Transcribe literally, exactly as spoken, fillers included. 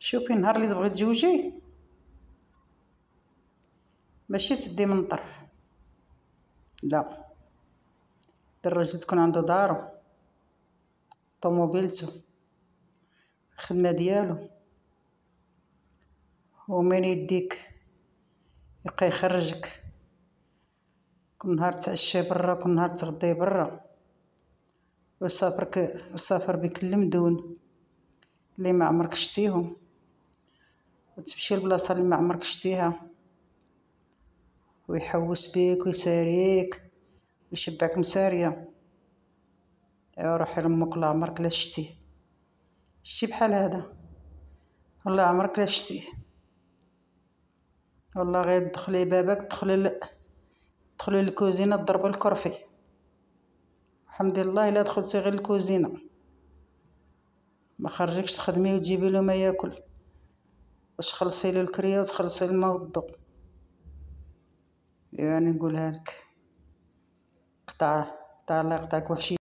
شوفي نهار اللي تبغي تزوجي ماشي تدي من طرف، لا، الراجل تكون عنده دارو، طوموبيلتو، الخدمه ديالو، ومين يديك يبقى يخرجك، كل نهار تعشى برا كل نهار تغداي برا، ويسافرك يسافر بك للمدن اللي ما عمرك شتيهم، وتمشي لبلاصه اللي ما عمرك شتيها، ويحوس بيك ويساريك ويشبعك مساريه. ايوا روحي لامك الله عمرك لا شتيه، شتي بحال هذا والله عمرك لا شتيه، والله غير تدخلي بابك تدخلي ل... تدخلي للكوزينه تضربي الكرفي، الحمد لله الا دخلتي غير الكوزينه ما خرجكش تخدمي وتجيبي له ما ياكل باش تخلصي له الكريه وتخلصي الماء والضوء. يعني نقولها لك، قطع قطع الله يقطعك وحشي.